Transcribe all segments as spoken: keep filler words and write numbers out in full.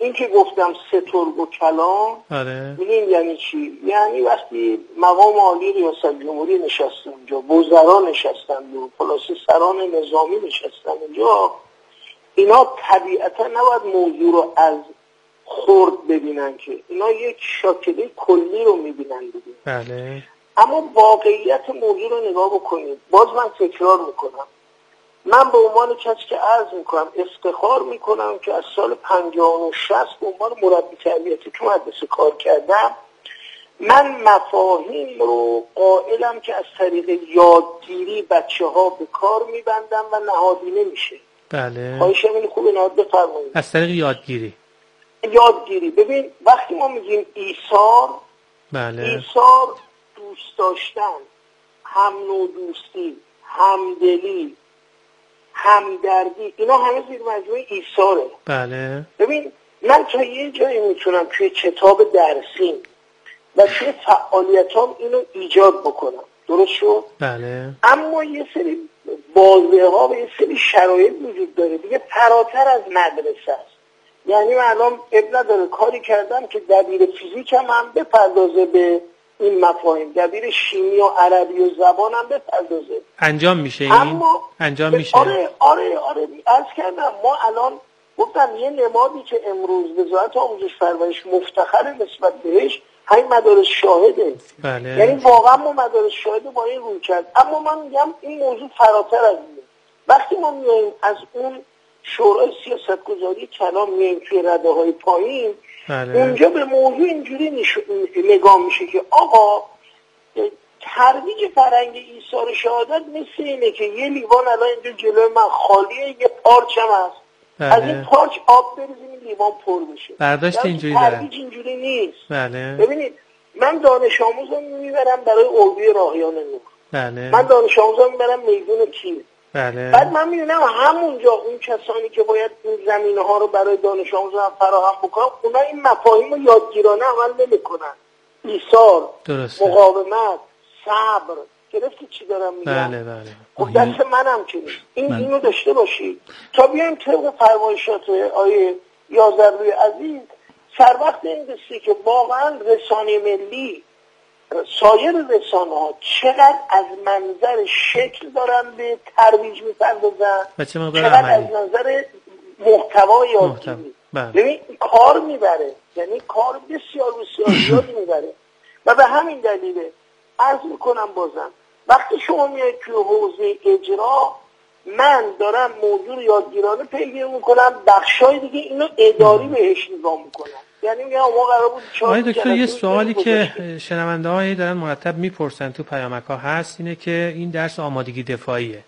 این که گفتم سترگ و کلام، آره. میدونی یعنی چی؟ یعنی وقتی مقام عالی ریاست جمهوری نشستن اونجا، وزرا نشستن و خلاصه سران نظامی نشستن اونجا، اینا طبیعتا نباید موضوع رو از خرد ببینن، که اینا یک شاکله کلی رو میبینن دیگه. بله. اما واقعیت موضوع رو نگاه بکنید. باز من تکرار میکنم، من به عنوان کسی که عرض میکنم افتخار میکنم که از سال پنجاه و شصت به عنوان مربی تربیتی تو مدرسه کار کردم. من مفاهیم رو قائلم که از طریق یادگیری بچه ها به کار میبندن و نهادینه میشه. بله. خواهشم اینو خوب نهاد بفرمایید. از طریق یادگیری. یادگیری. ببین وقتی ما میگیم ایثار، بله. ایثار دوست داشتن، هم نودوستی، همدلی، همدردی، اینا همه زیر مجموعه ایثاره. بله. ببین من تا یه جایی میتونم توی کتاب درسیم و توی فعالیتام اینو ایجاد بکنم، درست شد؟ بله. اما یه سری بازه ها و یه سری شرایط وجود داره دیگه، فراتر از مدرسه است. یعنی من الان اب نداره کاری کردم که دبیر فیزیک هم, هم بپردازه به این مفاهیم، دبیر شیمی و عربی و زبان هم بپردازه. انجام میشه این؟ اما انجام میشه؟ آره آره آره عرض کردم ما الان گفتم یه نمادی که امروز وزارت آموزش پرورش مفتخر نسبت بهش همین مدارس شاهده. بله. یعنی واقعا ما مدارس شاهده با این روی کرد. اما من میگم این موضوع فراتر از اینه. وقتی ما میایم از اون شورای سیاست گذاری کلام میایم توی رده های پایین، بله. اونجا به موضوع اینجوری نش... نگاه میشه که آقا ترویج فرهنگ ایثار شهادت مثل اینه که یه لیوان الان اینجا جلوی من خالیه، یه پارچ هم هست. بله. از این پارچ آب بریزیم این لیوان پر بشه. برداشت اینجوری داره. ترویج اینجوری نیست. بله. ببینید من دانش آموزم میبرم برای اردوی راهیان نور. بله. من دانش آموزم میبرم میدون تیر. بله. بعد من میبینم همونجا اون کسانی که باید این زمینه ها رو برای دانش آموزان فراهم بکنن، اونا این مفاهیم رو یادگیرانه عمل نمیکنن. ایثار، مقاومت، صبر. گرفتی چی دارم میگم؟ بله بله. خب دست منم که این من... اینو داشته باشی تا بیایم طبق فرمایشات آیه یازروی عزیز. سر وقت این دستی که واقعا رسانه ملی، سایر رسانه ها چقدر از منظر شکل دارن به ترویج میپردازن، چقدر از نظر محتوای یادگیری. ببین کار میبره، یعنی کار بسیار بسیار زیادی میبره. و به همین دلیله عرض میکنم بازم وقتی شما میاید توی حوزه اجرا، من دارم موضوع یادگیرانه پیگیری میکنم، بخشای دیگه اینو اداری بهش نگاه میکنم. یعنی میگم ما قرار بود آقای دکتر یه سوالی که شنونده هایی دارن مرتب میپرسن تو پیامک ها هست اینه که این درس آمادگی دفاعیه،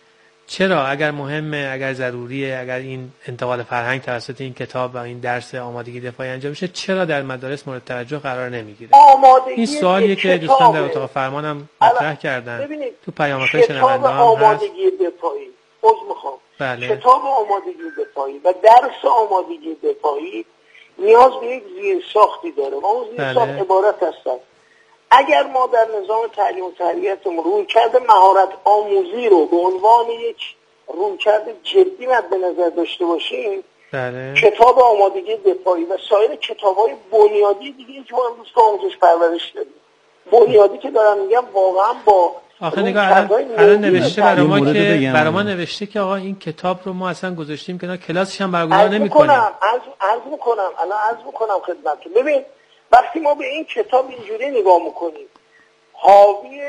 چرا اگر مهمه، اگر ضروریه، اگر این انتقال فرهنگ توسط این کتاب و این درس آمادگی دفاعی انجام میشه، چرا در مدارس مورد توجه قرار نمیگیره؟ این سوالیه که دوستان در اتاق فرمانم مطرح کردن تو پیامک های شنونده هم هست. آمادگی دفاعی عذر میخوام بله. کتاب آمادگی دفاعی و درس آمادگی دفاعی نیاز به یک زیرساختی داره و اون زیرساخت بله. عبارت هستن اگر ما در نظام تعلیم و تربیتمون رویکرد مهارت آموزی رو به عنوان یک رویکرد جدی مد نظر داشته باشیم، بله. کتاب آمادگی دفاعی و سایر کتاب‌های بنیادی دیگه که ما امروز تو آموزش پرورش داریم، بنیادی که دارم میگم واقعا با آخه نگاه الان نوشته برای ما که برای ما نوشته که آقا این کتاب رو ما اصلا گذاشتیم که کلاسش هم برگزار نمی‌کنیم. عرض عرض می‌کنم الان عرض می‌کنم خدمتتون. ببین وقتی ما به این کتاب اینجوری نگاه می‌کنیم، حاوی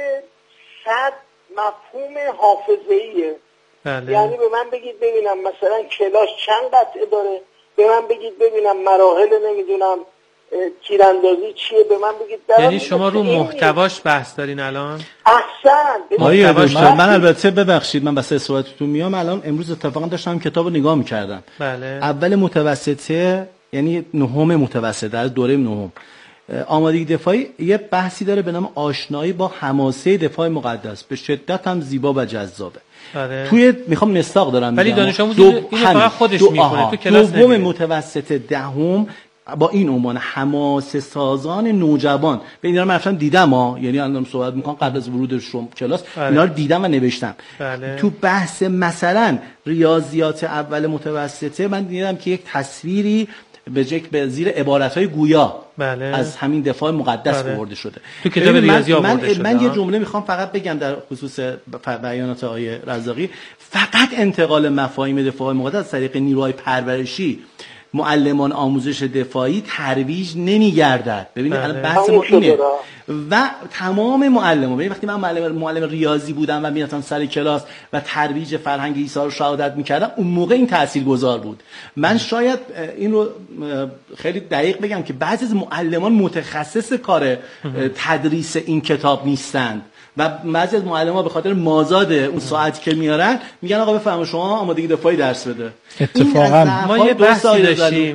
صد مفهوم حافظه‌ایه. بله. یعنی به من بگید ببینم مثلا کلاس چند قطعه داره، به من بگید ببینم مراحل نمیدونم تیراندازی چیه، به من بگید. یعنی شما رو محتواش بحث دارین الان؟ احسن. محتواش من, من البته ببخشید من واسه صحبتتون میام، الان امروز اتفاقا داشتم کتابو نگاه می‌کردم. بله. اول متوسطه یعنی نهم متوسطه در دوره نهم آمادگی دفاعی یه بحثی داره به نام آشنایی با حماسه دفاع مقدس، به شدت هم زیبا و جذابه. آره. توی میخوام مستاق دارم ولی دانش آموز اینو فقط خودش میکنه تو کلاس دوم متوسط دهم با این عنوان حماسه سازان نوجوان. به اینا رو من رفتم دیدم ها، یعنی الان صحبت میکنم قبل از ورود شما کلاس بله. اینا رو دیدم و نوشتم. بله. تو بحث مثلا ریاضیات اول متوسطه من دیدم که یک تصویری به جک به زیر عبارت‌های گویا بله. از همین دفاع مقدس بله. برده شده. تو کتاب ریاضی آورده من شده. من یه جمله میخوام فقط بگم در خصوص بیانات آقای رزاقی. فقط انتقال مفاهیم دفاع مقدس از طریق نیروهای پرورشی، معلمان آموزش دفاعی ترویج نمیگردد. ببینید الان بحث ما اینه و تمام معلمان، ببین وقتی من معلم معلم ریاضی بودم و میرفتم سر کلاس و ترویج فرهنگ عیسی رو شهادت میکردم، اون موقع این تاثیرگذار بود. من شاید این رو خیلی دقیق بگم که بعضی از معلمان متخصص کار تدریس این کتاب نیستند و بعضی از معلمان به خاطر مازاد اون ساعتی که میارن میگن آقا بفهم شما آمادگی دفاعی درس بده. اتفاقا ما یه بحثی داشتیم.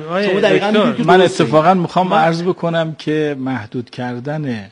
من اتفاقا میخوام عرض بکنم که محدود کردن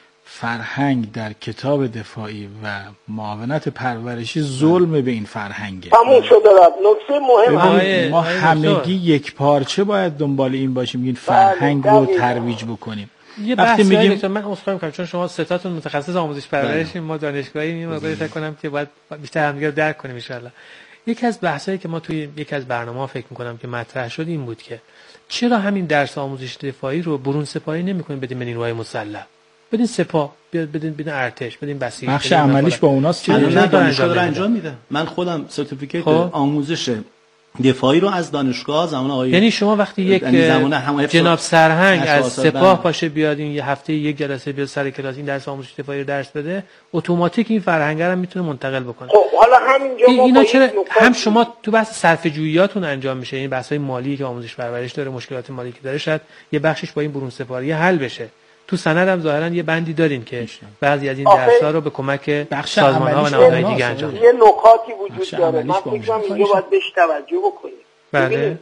فرهنگ در کتاب دفاعی و معاونت پرورشی ظلم به این فرهنگه. تموم شده. نکته مهم ما همگی یک پارچه باید دنبال این باشیم این فرهنگ رو ترویج بکنیم. یه بحثی میگیم من عذرخواهی میکنم چون شما ستاتون متخصص آموزش پرورشین، ما دانشگاهی مییم و فکر کنم که باید بیشتر همدیگه رو درک کنیم ان شاء الله. یکی از بحثایی که ما توی یکی از برنامه‌ها فکر میکنم که مطرح شد این بود که چرا همین درس آموزش دفاعی رو برون سپاری نمی‌کنیم بدیم به نیروهای مسلح، بدین سپاه، بدین بدین ارتش، بدین بسیج. بخش عملیش با اوناست. الان دانشگاه داره انجام میده. من خودم سرتیفیکیت خب. آموزش دفاعی رو از دانشگاه زمان آقای یعنی شما وقتی یک جناب سرهنگ از سپاه باشه بیاد این یه هفته یک جلسه بیاد سر کلاس این درس آموزش دفاعی رو درس بده، اتوماتیک این فرهنگ رو میتونه منتقل بکنه. خب حالا همینجا این اینا چرا هم شما تو بحث صرفه جوییاتون انجام میشه، این بحث‌های مالی که آموزش پرورش داره، مشکلات مالی که داره، شاید یه بخشش با این برون سپاری حل بشه. تو سند هم ظاهرا یه بندی دارین که بعضی از این درس‌ها رو به کمک سازمان‌ها و نهادهای دیگه انجام میدن. یه نکاتی وجود داره، من فکر می‌کنم اینجا باید بهش توجه بکنیم. بله.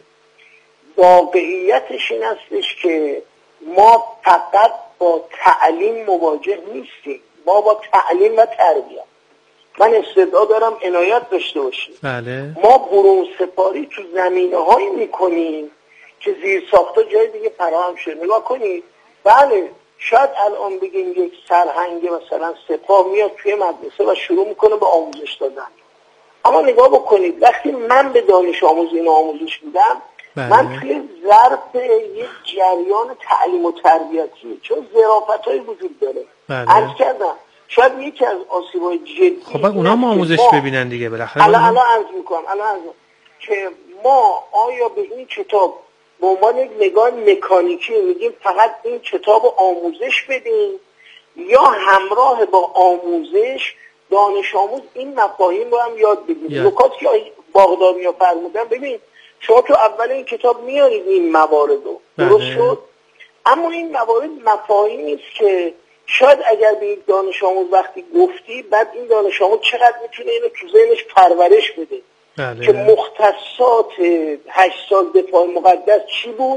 واقعیتش این هستش که ما فقط با تعلیم مواجه نیستیم، ما با تعلیم و تربیت. من استعداد دارم عنایت داشته باشیم. بله. ما برون سپاری تو زمینه‌هایی می‌کنیم که زیر ساختا جای دیگه فراهم شده. نگاه کنید. بله شاید الان بگیم یک سرهنگ مثلا سپاه میاد توی مدرسه و شروع میکنه به آموزش دادن، اما نگاه بکنید وقتی من به دانش آموز اینو آموزش میدم، من توی ظرف یک جریان تعلیم و تربیتی چون ظرافت‌هایی وجود داره عرض کردم شاید یکی از آسیب‌های جدی خب اونا ما آموزش ببینن دیگه بالاخره. الان الان عرض میکنم الان عرض که ما آیا به این کتاب به عنوان یک نگاه مکانیکی میگیم فقط این کتاب آموزش بدیم یا همراه با آموزش دانش آموز این مفاهیم رو هم یاد بگیره؟ نکاتی که باغدادی‌ها فرمودن، ببین شما تو اول این کتاب میارید این موارد رو درست شد، اما این موارد مفاهیمی است که شاید اگر به یک دانش آموز وقتی گفتی بعد این دانش آموز چقدر میتونه اینو تو ذهنش پرورش بده. بله. که مختصات هشت سال دفاع مقدس چی بود،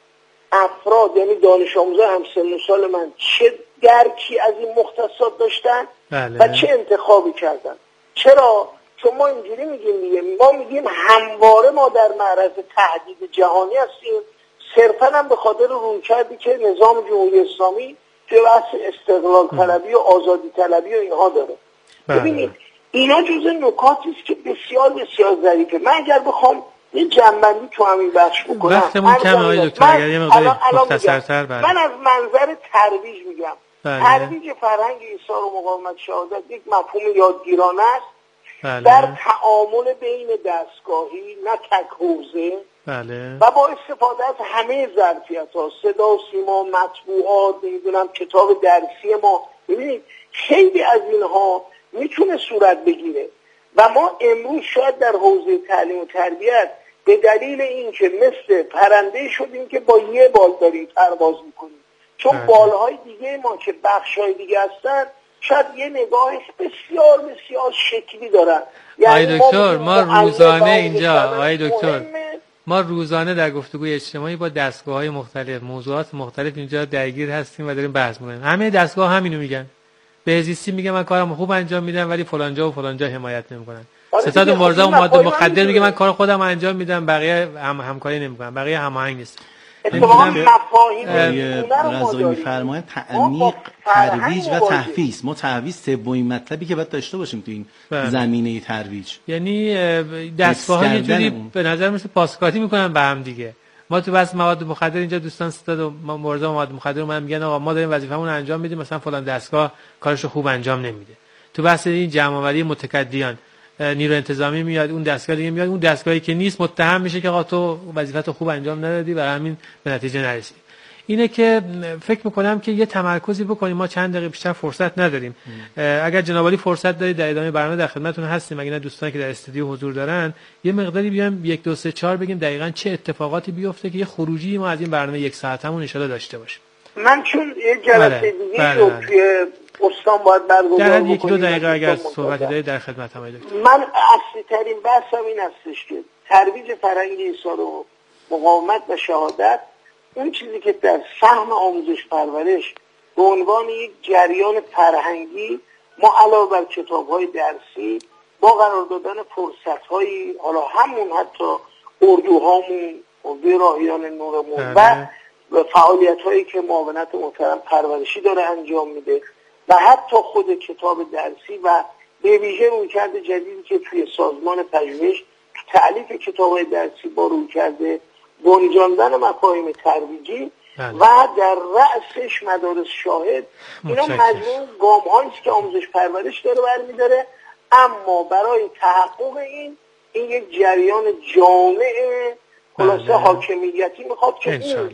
افراد یعنی دانش آموزان هم سن و سال من چه درکی از این مختصات داشتن. بله. و چه انتخابی کردن. چرا؟ چون ما اینجوری میگیم دیگه، ما میگیم همواره ما در معرض تهدید جهانی هستیم، صرفا هم به خاطر رویکردی که نظام جمهوری اسلامی توی بحث استقلال طلبی و آزادی طلبی و اینها داره. بله. ببینید اینا جزء نکاتی است که بسیار بسیار ظریفه. من اگر بخوام یه جنبندی تو همین بخش بکنم، وقتمون کمه آقای دکتر، اگر یه مقدار مختصرتر. من از منظر ترویج میگم. بله. ترویج فرهنگ ایثار و مقاومت شهادت یک مفهوم یادگیرانه است. بله. در تعامل بین دستگاهی نه تک حوزه. بله. و با استفاده از همه ظرفیت‌ها، صدا، سیما، مطبوعات، نمیدونم کتاب درسی ما، ببینید خیلی از اینها میتونه صورت بگیره و ما امروز شاید در حوزه تعلیم و تربیت به دلیل اینکه مثل پرنده شدیم که با یه بال داریم پرواز میکنیم، چون بله. بالهای دیگه ما که بخشای دیگه هستن شاید یه نگاه بسیار بسیار شکلی دارن. یعنی دکتر ما, ما روزانه اینجا آقای دکتر ما روزانه در گفتگوی اجتماعی با دستگاه‌های مختلف موضوعات مختلف اینجا درگیر هستیم و داریم بحث می‌کنیم. همه دستگاه همینو میگن. بهزیستی میگه من کارم خوب انجام میدم ولی فلانجا و فلانجا حمایت نمیکنن. ستاد مبارزه و مواد مخدر میگه من کار خودم انجام میدم بقیه هم همکاری نمیکنن، بقیه هماهنگ نیست. اتفاقا مفاهیم رضایی میفرمایند تعمیق ترویج و تحفیز. ما تحفیز سومین مطلبی که باید داشته باشیم تو این بله. زمینه ترویج، یعنی دستگاه‌ها یه جوری به نظر مثل پاسکاری میکنن به هم دیگه. ما تو بحث مواد مخدر اینجا دوستان ستاد و مورد مواد مخدر من میگن آقا ما داریم وظیفه‌مون رو انجام میدیم، مثلا فلان دستگاه کارشو خوب انجام نمیده. تو بحث این جمع‌آوری متکدیان نیرو انتظامی میاد، اون دستگاه دیگه میاد، اون دستگاهی که نیست متهم میشه که آقا تو وظیفه‌تو خوب انجام ندادی و همین به نتیجه نرسیدی. اینه که فکر میکنم که یه تمرکزی بکنیم. ما چند دقیقه بیشتر فرصت نداریم. اگر جناب عالی فرصت دارید در ادامه برنامه در خدمتتون هستیم. اگه نه دوستانی که در استودیو حضور دارن یه مقداری بیایم یک دو سه چهار بگیم دقیقاً چه اتفاقاتی بیفته که یه خروجی ما از این برنامه یک ساعتمون ان شاءالله داشته باشیم. من چون یه جلسه دیگه رو توی استان باید برگزار بکنیم، یک دو دقیقه اگر صحبتی دارید در خدمتم هستم. من اصلی ترین بحثم این هستش که ترویج فرهنگ ایثار و مقاومت و شهادت، اون چیزی که در سهم آموزش پرورش به عنوان یک جریان فرهنگی ما علاوه بر کتاب‌های درسی با قرار دادن فرصت‌هایی، حالا همون حتی اردوهامون، اردوی راهیان نورمون و فعالیت‌هایی که معاونت محترم پرورشی داره انجام میده و حتی خود کتاب درسی و به ویژه رویکرد جدیدی که توی سازمان پژوهش تألیف کتاب‌های درسی با رویکرد گنجاندن مفاهیم ترویجی و در رأسش مدارس شاهد، اینا مجموع گام‌هایی است که آموزش پرورش داره برمی‌داره. اما برای تحقق این این یک جریان جامع خلاصه حاکمیتی میخواد که این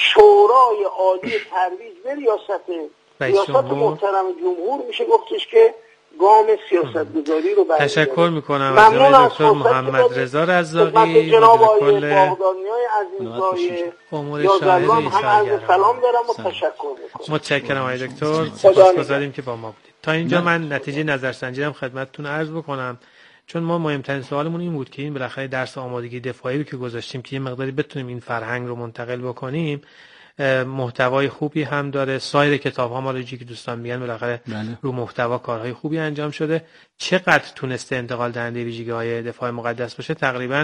شورای عالی ترویج به ریاست ریاست محترم جمهور میشه گفتش که گام سیاستگذاری رو برمی‌داره. تشکر میکنم از جناب دکتر محمد رضا رزاقی، جناب آقای باغدانیای عزیزای یازدگان هم عرض سلام دارم و تشکر میکنم. متشکرم آقای دکتر، سپاسگزاریم که با ما بودید. تا اینجا من نتیجه نظرسنجی هم خدمتتون عرض بکنم، چون ما مهمترین سوالمون این بود که این بالاخره درس آمادگی دفاعی رو که گذاشتیم که یه مقداری بتونیم این فرهنگ رو منتقل بکنیم، محتوای خوبی هم داره. سایر کتاب‌ها مالوجی که دوستان میگن بالاخره رو محتوا کارهای خوبی انجام شده. چقدر تونسته انتقال دهنده ویژگی‌های دفاع مقدس باشه؟ تقریبا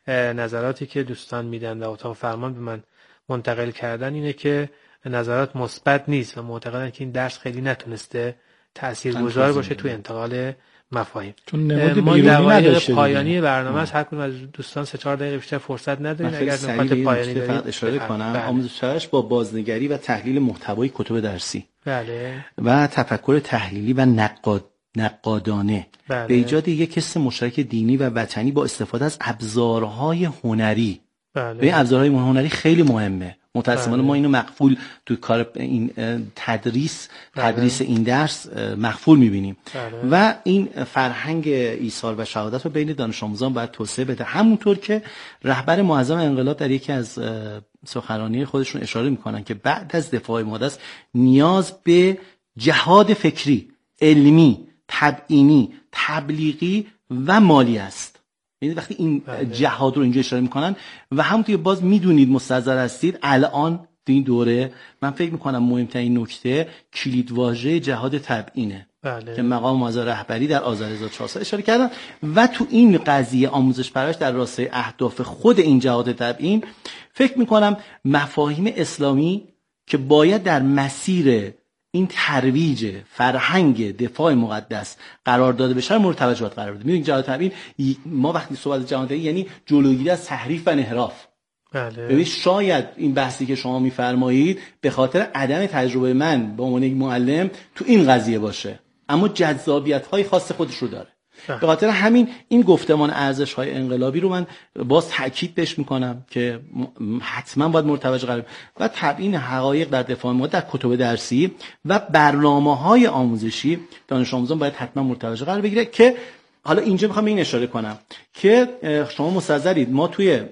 نظراتی که دوستان میدن و اتاق فرمان به من منتقل کردن اینه که نظرات مثبت نیست و معتقدن که این درس خیلی نتونسته تاثیرگذار باشه توی انتقال مفاهیم. چون نمود ما بیرونی نداشته. پایانی برنامه است، هر کدوم از دوستان سه چهار دقیقه بیشتر فرصت ندارین. اگر نکات پایانی دارید اشاره کنم، آموزش پرورش با بازنگری و تحلیل محتوای کتب درسی بله و تفکر تحلیلی و نقاد نقادانه بله. به ایجاد یک حس مشترک دینی و وطنی با استفاده از ابزارهای هنری. بله. به ابزارهای هنری خیلی مهمه. متأسفانه ما اینو مقفول تو کار این تدریس تدریس این درس مقفول می‌بینیم و این فرهنگ ایثار و شهادت رو بین دانش آموزان باید توسعه بده. همونطور که رهبر معظم انقلاب در یکی از سخنرانی خودشون اشاره میکنن که بعد از دفاع مقدس نیاز به جهاد فکری، علمی، تبیینی، تبلیغی و مالی است. یعنی وقتی این جهاد رو اینجا اشاره میکنن و همونطور که باز میدونید مستحضر هستید الان تو این دوره من فکر میکنم مهمترین نکته کلید واژه جهاد تبیینه بله. که مقام معظم رهبری در آذر هزار و چهارصد اشاره کردن و تو این قضیه آموزش پرورش در راستای اهداف خود این جهاد تبیین فکر میکنم مفاهیم اسلامی که باید در مسیر این ترویج فرهنگ دفاع مقدس قرار داده بشه مورد توجه قرار بده. میدونید جهاد تبیین ما وقتی صحبت جهاد تبیین یعنی جلوگیری از تحریف و انحراف. بله. ببین شاید این بحثی که شما میفرمایید به خاطر عدم تجربه من به عنوان یک معلم تو این قضیه باشه، اما جذابیت‌های خاص خودش رو داره. به خاطر همین این گفتمان ارزش‌های انقلابی رو من باز تاکید بهش میکنم که حتما باید مورد توجه قرار و تبیین حقایق در دفاع مقدس در کتب درسی و برنامه‌های آموزشی دانش آموزان باید حتما مورد توجه قرار بگیره. که حالا اینجا میخوام این اشاره کنم که شما مستحضرید ما توی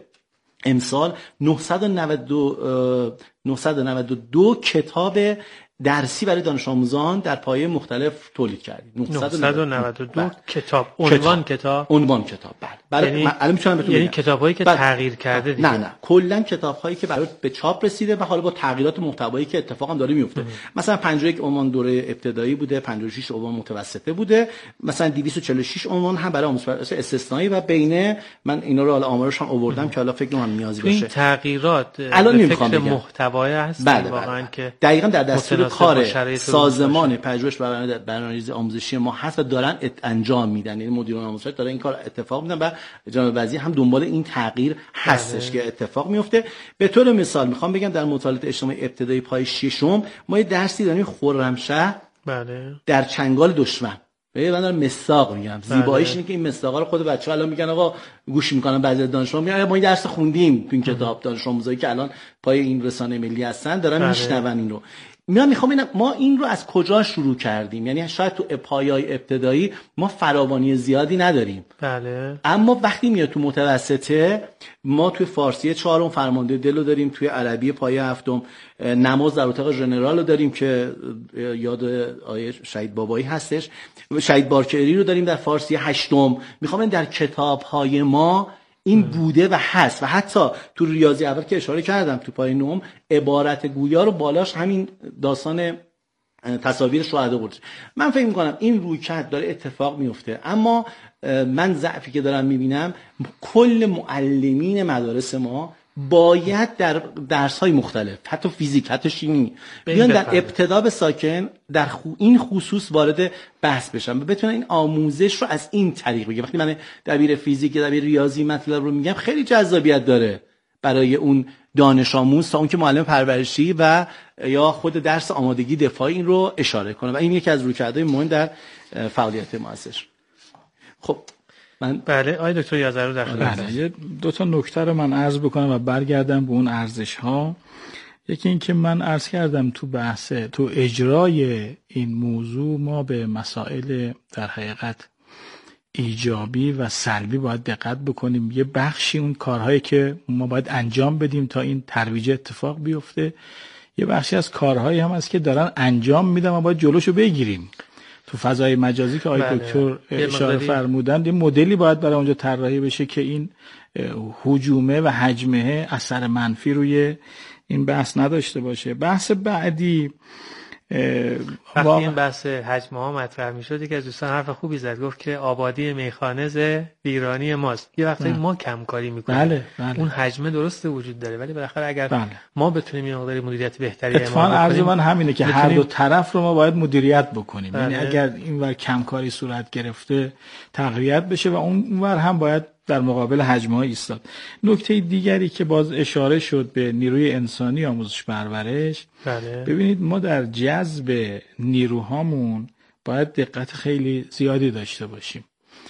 امسال نهصد و نود و دو کتاب درسی برای دانش آموزان در پایه مختلف تولید کردیم. نهصد و نود و دو کتاب عنوان کتاب عنوان کتاب بله. برای یعنی الان میتونم بهتون یعنی کتابایی که بله. تغییر کرده دیگه. نه نه کلا کتاب‌هایی که برای به چاپ رسیده و حالا با تغییرات محتوایی که اتفاقا داره میفته. مثلا پنجاه و یک عنوان دوره ابتدایی بوده، پنجاه و شش عنوان متوسطه بوده، مثلا دویست و چهل و شش عنوان هم برای آموزش پرورش استثنایی و بین من اینا رو حالا آمارش هم آوردم که حالا فکر کنم نیازی باشه. این تغییرات الان به فکر محتوایی هست بله واقعا بله. که دقیقاً در دستور کار سازمان پژوهش و برنامه‌ریزی آموزشی ما هست و دارن انجام میدن، یعنی مدیران آموزش دارن این کار اتفاق میدن و جناب وزیر هم دنبال این تغییر هستش که اتفاق میفته. به طور مثال میخوام بگم در مطالعات اجتماعی ابتدایی پای ششم ما یه درسی داریم خرمشهر بله در چنگال دشمن. ببین من دارم مساق میگم، زیباییش اینه که این مساقا رو خود بچه‌ها الان میگن آقا گوش میکنن، بعضی دانشجوها میگن ما این درس خوندیم تو این کتاب، دانش آموزایی که الان پای این رسانه ملی هستن دارن میشنون این رو. من میخوام ببینم ما این رو از کجا شروع کردیم، یعنی شاید تو پایه‌های ابتدایی ما فراوانی زیادی نداریم بله، اما وقتی میاد تو متوسطه ما توی فارسی چهارم فرمانده دل رو داریم، توی عربی پایه هفتم نماز در اتاق ژنرال رو داریم که یاد آیه شهید بابایی هستش، شهید بارکری رو داریم در فارسی هشتم. میخوام در کتاب‌های ما این بوده و هست و حتی تو ریاضی اول که اشاره کردم تو پای نهم عبارت گویا رو بالاش همین داستان تصاویر شهدا بود. من فکر می‌کنم این رویکرد داره اتفاق میفته، اما من ضعفی که دارم میبینم کل معلمین مدارس ما باید در درس‌های مختلف حتی فیزیک حتی شیمی بیان در ابتدا به ساکن در خو این خصوص وارد بحث بشن و بتونن این آموزش رو از این طریق بگیرن. وقتی من دبیر فیزیک یا دبیر ریاضی مطلب رو میگم خیلی جذابیت داره برای اون دانش آموز تا اون که معلم پرورشی و یا خود درس آمادگی دفاعی این رو اشاره کنه و این یکی از رویکردهای مهم در فعالیت مؤسسه. خب من بله آقای دکتر یازرو در خدمت. بله دو تا نکته رو من عرض بکنم و برگردم به اون ارزش ها. یکی این که من عرض کردم تو بحث تو اجرای این موضوع ما به مسائل در حقیقت ایجابی و سلبی باید دقت بکنیم. یه بخشی اون کارهایی که ما باید انجام بدیم تا این ترویج اتفاق بیفته، یه بخشی از کارهایی هم هست که دارن انجام میدن و باید جلوشو بگیریم. تو فضای مجازی که آقای دکتر اشاره فرمودن یه مدلی باید برای اونجا طراحی بشه که این هجومه و حجمه اثر منفی روی این بحث نداشته باشه. بحث بعدی وقتی این بحث حجمه ها مطرح می شد، که از دوستان حرف خوبی زد، گفت که آبادی میخانه ز ویرانی ماست. یه وقتی ما کم کاری میکنیم بله، بله. اون حجمه درسته وجود داره، ولی بالاخره اگر بله. ما بتونیم یه مقدار مدیریت بهتری اتفاقا عرض من همینه که هر دو طرف رو ما باید مدیریت بکنیم. بله. یعنی اگر اینور کم کاری صورت گرفته تقویت بشه و اونور هم باید در مقابل حجم‌ها ایستاد. نکته دیگری که باز اشاره شد به نیروی انسانی آموزش پرورش. بله. ببینید ما در جذب نیروهامون باید دقت خیلی زیادی داشته باشیم.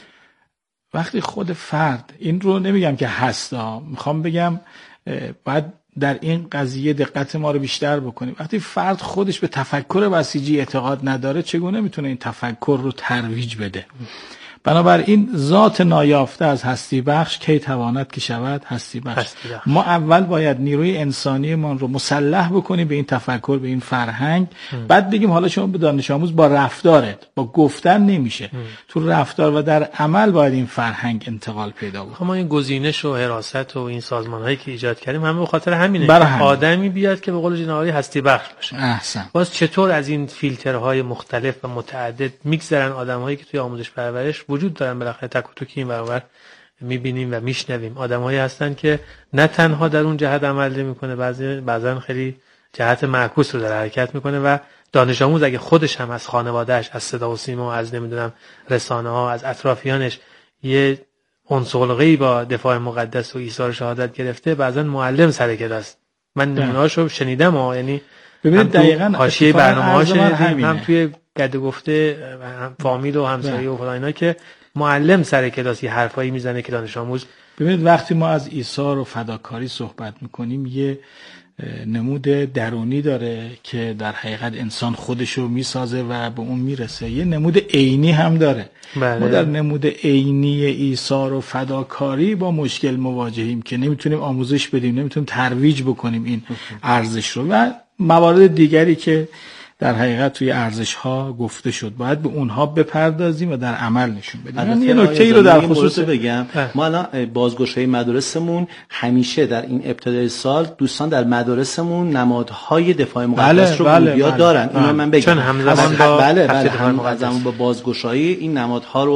وقتی خود فرد، این رو نمیگم که هستا، میخوام بگم باید در این قضیه دقت ما رو بیشتر بکنیم. وقتی فرد خودش به تفکر بسیجی اعتقاد نداره چگونه میتونه این تفکر رو ترویج بده؟ بنابراین ذات نایافته از هستی بخش کی تواند که شود هستی بخش. هستی بخش. ما اول باید نیروی انسانی ما رو مسلح بکنیم به این تفکر، به این فرهنگ. ام. بعد بگیم حالا شما به دانش آموز با رفتارت، با گفتن نمیشه. ام. تو رفتار و در عمل باید این فرهنگ انتقال پیدا بکنه. ما این گزینش و حراست و این سازمان‌هایی که ایجاد کردیم همه به خاطر همینه که همین. آدمی بیاد که به قول جناب عالی هستی بخش باشه. احسن. باز چطور از این فیلترهای مختلف و متعدد میگذرن آدم‌هایی که توی آموزش پرورش وجود دارن، بالاخره تک و توکی این برابر میبینیم و میشنویم. آدم‌هایی هستن که نه تنها در اون جهت عمل میکنه، بعضی بعضن خیلی جهت معکوس رو در حرکت میکنه و دانش آموز اگه خودش هم از خانواده‌اش، از صدا و سیما، از نمیدونم رسانه ها، از اطرافیانش یه انسولقه‌ای با دفاع مقدس و ایثار شهادت گرفته، بعضن معلم سر کلاس. من نمونه‌هاشو شنیدم ها، یعنی ببینید دقیقاً حاشیه برنامه‌هاش هم توی گد گفته هم فامیل و همسایه و فلان اینا که معلم سر کلاس یه حرفایی میزنه که دانش آموز. ببینید وقتی ما از ایثار و فداکاری صحبت میکنیم یه نمود درونی داره که در حقیقت انسان خودشو میسازه و به اون میرسه. یه نمود عینی هم داره. بله. ما در نمود عینی ایثار و فداکاری با مشکل مواجهیم که نمیتونیم آموزش بدیم، نمیتونیم ترویج بکنیم این ارزش رو و موارد دیگری که در حقیقت توی ارزش ها گفته شد باید به اونها بپردازیم و در عمل نشون بدیم. من یه نکته‌ای رو در خصوص بگم. ما الان بازگشایی مدارسمون همیشه در این ابتدای سال دوستان در مدارسمون نمادهای دفاع مقدس بله، رو بله، بله، دارن. بله. اینو من بگم. چون همزمان با بله بله همزمان با بازگشایی این نمادها رو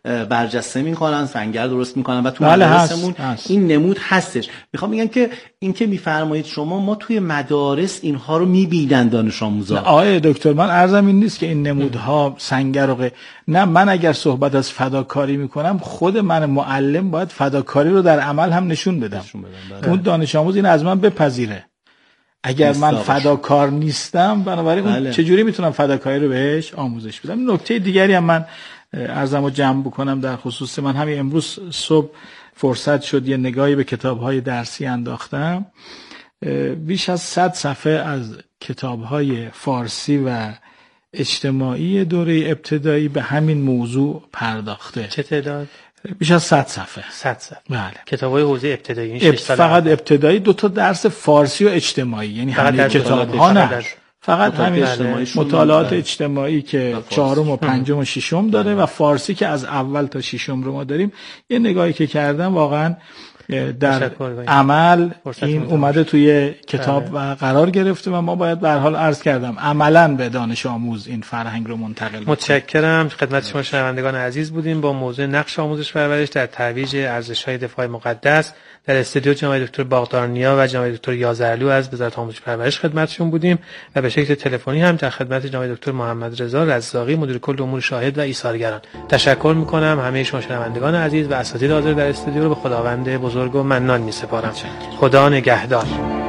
برجسته میکنن، سنگر درست میکنن و تو بله مدارسمون هست. هست. این نمود هستش. میخوام بگم که این که میفرمایید شما، ما توی مدارس اینها رو میبینن دانش آموزا. آقای دکتر من عرضم این نیست که این نمودها سنگر و غیر. نه، من اگر صحبت از فداکاری میکنم، خود من معلم باید فداکاری رو در عمل هم نشون بدم. نشون بدم. اون دانش آموز این از من بپذیره. اگر من فداکار نیستم، بنابراین بله. چجوری میتونم فداکاری رو بهش آموزش بدم؟ نکته دیگری هم من عرضمو جمع بکنم در خصوص من. همین امروز صبح فرصت شد یه نگاهی به کتاب‌های درسی انداختم. بیش از صد صفحه از کتاب‌های فارسی و اجتماعی دوره ابتدایی به همین موضوع پرداخته. چه تعداد؟ بیش از صد صفحه. صد صفحه. بله. کتاب‌های حوزه ابتدایی. اب... فقط ابتدایی، دو تا درس فارسی و اجتماعی، یعنی همه کتاب‌ها نه. فقط همین مطالعات اجتماعی که چهارم و پنجم و ششم داره و فارسی که از اول تا ششم رو ما داریم. یه نگاهی که کردم واقعا در عمل این اومده توی کتاب و قرار گرفته و ما باید به هر حال عرض کردم عملاً به دانش آموز این فرهنگ رو منتقل کنیم. متشکرم. خدمت شما شنوندگان عزیز بودیم با موضوع نقش آموزش پرورش در ترویج ارزش‌های دفاع مقدس. در استودیو جناب دکتر باغدارنیا و جناب دکتر یازرلو از وزارت آموزش پرورش خدمتشون بودیم و به شکل تلفنی هم در خدمت جناب دکتر محمد رضا رزاقی مدیر کل امور شاهد و ایثارگران. تشکر می‌کنم. همه شما شنوندگان عزیز و اساتید حاضر در استودیو رو به خداوند بزرگ و منان می‌سپارم. خدا نگهدار.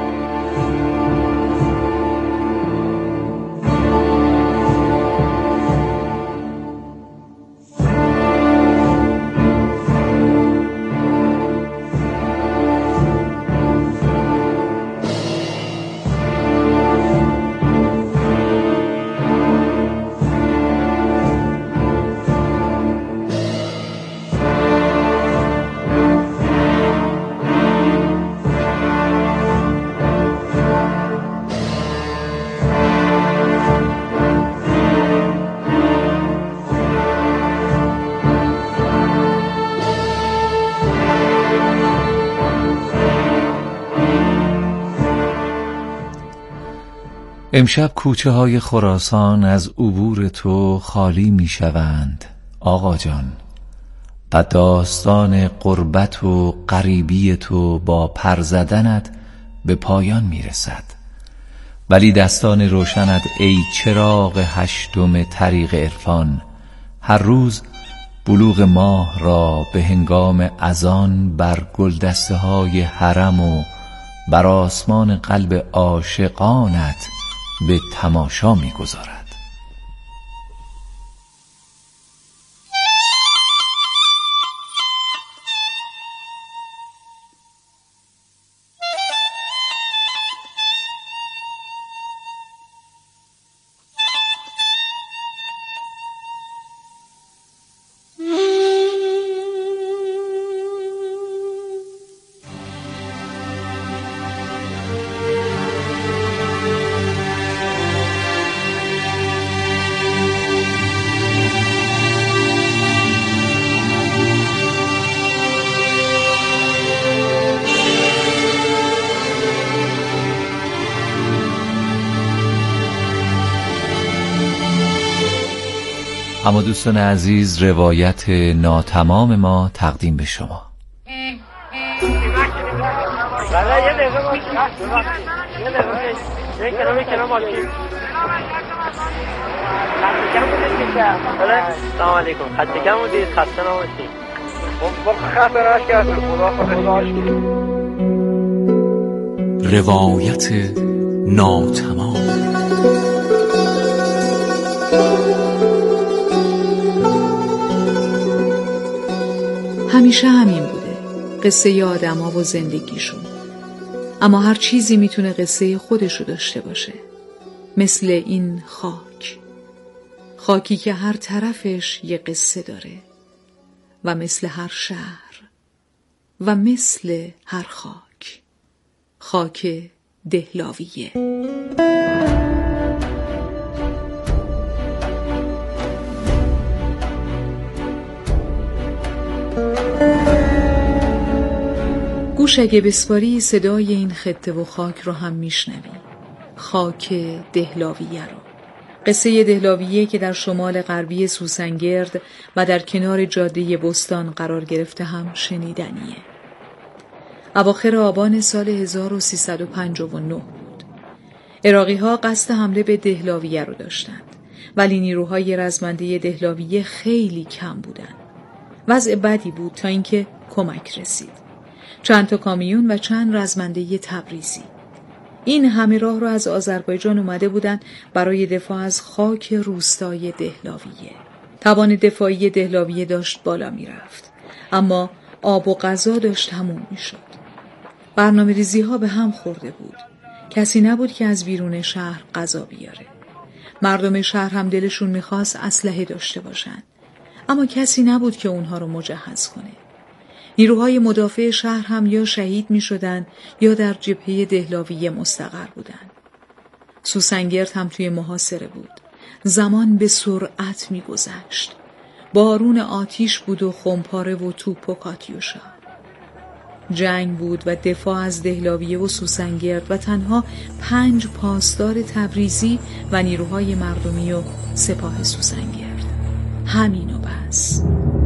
امشب کوچه های خراسان از عبور تو خالی می شوند آقا جان، و داستان قربت و غریبی تو با پر زدنت به پایان می رسد. ولی دستان روشنت ای چراغ هشتم طریق عرفان، هر روز بلوغ ماه را به هنگام اذان بر گلدسته های حرم و بر آسمان قلب عاشقانت به تماشا می گذارد. اما دوستان عزیز، روایت ناتمام ما تقدیم به شما. سلام علیکم. خسته کم بودید؟ خسته نباشید. خسته نباشید. روایت ناتمام. همیشه همین بوده، قصه ی آدم ها و زندگیشون. اما هر چیزی میتونه قصه خودشو داشته باشه، مثل این خاک، خاکی که هر طرفش یه قصه داره، و مثل هر شهر، و مثل هر خاک، خاک دهلاویه. گوش اگه بسپاری صدای این خطه و خاک رو هم میشنوی، خاک دهلاویه رو، قصه دهلاویه که در شمال غربی سوسنگرد و در کنار جاده بستان قرار گرفته هم شنیدنیه. اواخر آبان سال هزار و سیصد و پنجاه و نه بود. عراقی‌ها قصد حمله به دهلاویه رو داشتند، ولی نیروهای رزمنده دهلاویه خیلی کم بودند. وضع بدی بود تا اینکه کمک رسید. چند تا کامیون و چند رزمنده تبریزی. این همه راه رو از آذربایجان اومده بودن برای دفاع از خاک روستای دهلاویه. توان دفاعی دهلاویه داشت بالا می رفت، اما آب و غذا داشت تموم می شد. برنامه ریزی ها به هم خورده بود. کسی نبود که از بیرون شهر غذا بیاره. مردم شهر هم دلشون میخواست اسلحه داشته باشن، اما کسی نبود که اونها رو مجهز کنه. نیروهای مدافع شهر هم یا شهید می شدن یا در جبهه دهلاویه مستقر بودن. سوسنگرد هم توی محاصره بود. زمان به سرعت می گذشت. بارون آتیش بود و خمپاره و توپ و کاتیوشا. جنگ بود و دفاع از دهلاویه و سوسنگرد و تنها پنج پاسدار تبریزی و نیروهای مردمی و سپاه سوسنگرد. همین و بس.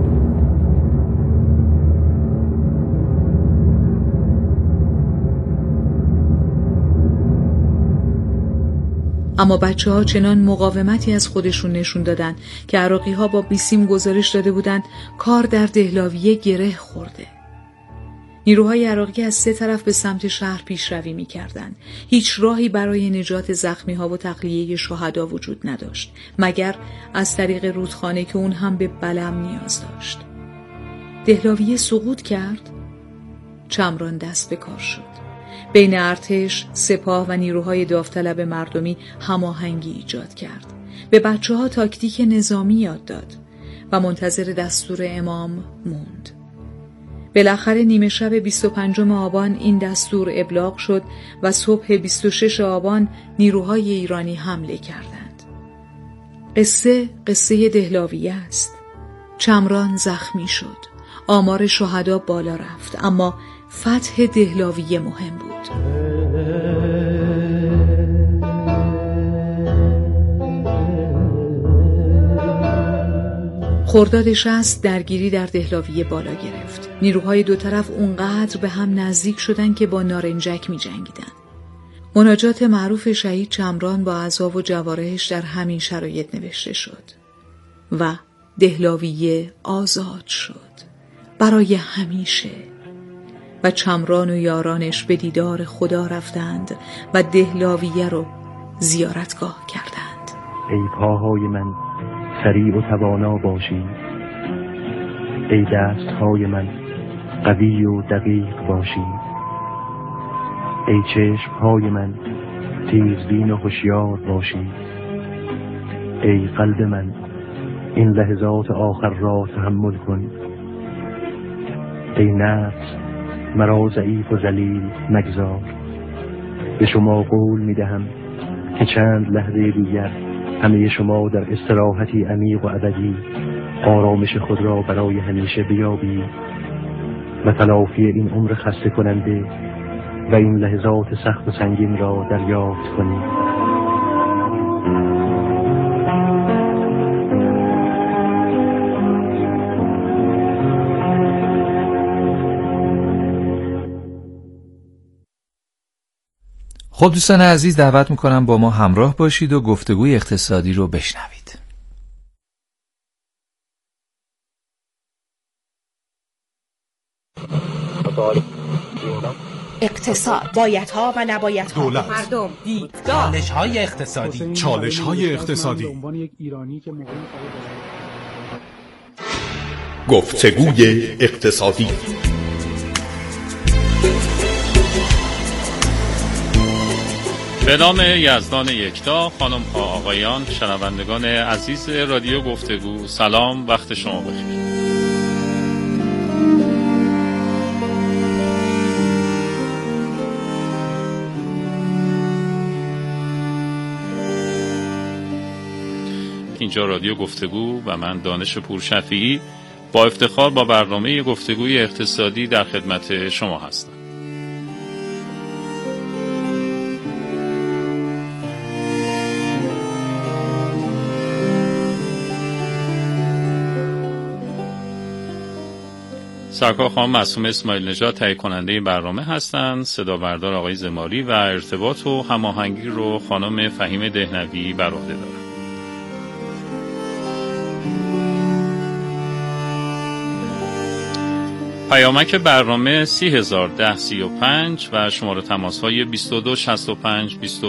اما بچه ها چنان مقاومتی از خودشون نشون دادن که عراقی ها با بیسیم گزارش داده بودن کار در دهلاویه گره خورده. نیروهای عراقی از سه طرف به سمت شهر پیشروی می کردن. هیچ راهی برای نجات زخمی ها و تخلیه شهدا وجود نداشت مگر از طریق رودخانه که اون هم به بلم نیاز داشت. دهلاویه سقوط کرد. چمران دست به کار شد. بین ارتش، سپاه و نیروهای داوطلب مردمی هماهنگی ایجاد کرد. به بچه ها تاکتیک نظامی یاد داد و منتظر دستور امام موند. بالاخره نیمه شب بیست و پنجم آبان این دستور ابلاغ شد و صبح بیست و ششم آبان نیروهای ایرانی حمله کردند. قصه قصه دهلاویه است. چمران زخمی شد. آمار شهدا بالا رفت، اما فتح دهلاویه مهم بود. خرداد شصت درگیری در دهلاویه بالا گرفت. نیروهای دو طرف اونقدر به هم نزدیک شدن که با نارنجک می جنگیدن. مناجات معروف شهید چمران با اعضا و جوارحش در همین شرایط نوشته شد و دهلاویه آزاد شد برای همیشه. و چمران و یارانش به دیدار خدا رفتند و دهلاویه رو زیارتگاه کردند. ای پاهای من سریع و توانا باشید، ای دستهای من قوی و دقیق باشید، ای چشمهای من تیزبین و هوشیار باشید، ای قلب من این لحظات آخر را تحمل کن، ای نفس مرا ضعیف و ذلیل مگذار. به شما قول میدهم که چند لحظه دیگر همه شما در استراحتی عمیق و ابدی آرامش خود را برای همیشه بیابید و تلافی این عمر خسته کننده و این لحظات سخت و سنگین را دریافت کنید. خب دوستان عزیز، دعوت میکنم با ما همراه باشید و گفتگوی اقتصادی رو بشنوید. اقتصاد، بایدها و نبایدها، دولت، مردم، دیدگاه، چالش‌های اقتصادی، چالش‌های اقتصادی. گفتگوی اقتصادی. به نام یزدان یکتا، خانم ها آقایان، شنوندگان عزیز رادیو گفتگو، سلام، وقت شما بخیر. اینجا رادیو گفتگو و من دانش پورشفیعی با افتخار با برنامه گفتگوی اقتصادی در خدمت شما هستم. سرکار خانم معصومه اسماعیل نژاد تهیه کننده برنامه هستند. صدا بردار آقای زماری و ارتباط و هماهنگی رو خانم فهیم دهنوی بر عهده دارند. پیامک برنامه سی هزار ده سی و پنج و شماره تماس های بیست و دو شصت و پنج بیست و